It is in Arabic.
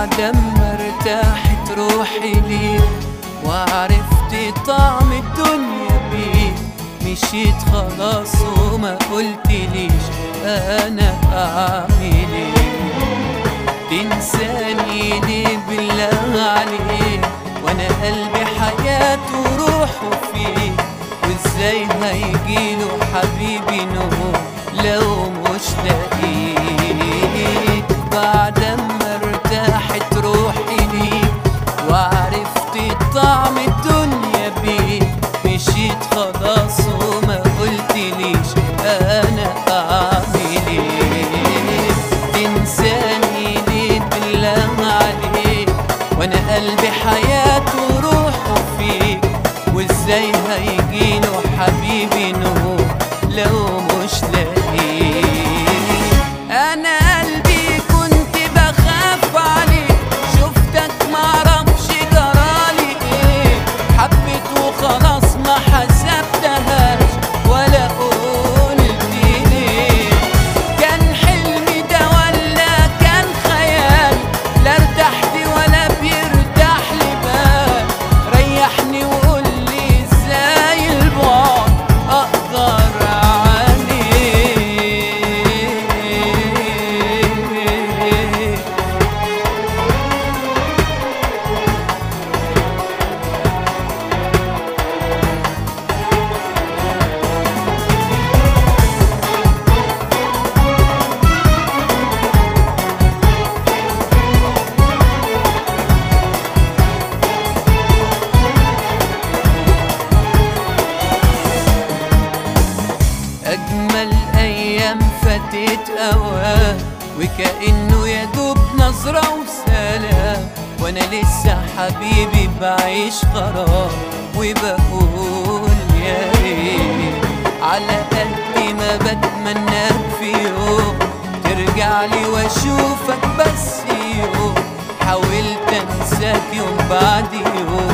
بعد ما ارتاحت روحي ليك وعرفت طعم الدنيا بيك، مشيت خلاص وما قلتليش انا اعمل ايه. تنساني ليه بالله عليك وانا قلبي حياته وروحه فيك، وازاي هيجيله حبيبي نور لو مش لاقيك. بعد ما ارتاحت روحي ليك وعرفت طعم الدنيا بيك، مشيت خلاص وما قلتليش انا اعمل ايه. تنساني ليه بالله عليك وانا قلبي حياته وروحه فيك، وازاي هيجيله حبيبي نور لو مش لاقيك. انا قلبي كنت بخاف عليك، شفتك معرفش جرالي ايه، حبيت وخلاص ما حسبتهاش ولا قلت ليه. كان حلمي ده ولا كان خيال، لا ارتحت ولا بيرتاح لي بال، ريحني وقول لي ازاي البعد اقدر عليه. أجمل أيام فاتت أوام وكأنه يدوب نظرة وسلام، وأنا لسه حبيبي بعيش غرام وبقول يا ريت. على قد ما بتمناك في يوم ترجعلي وأشوفك بس يوم، حاولت أنساك يوم بعد يوم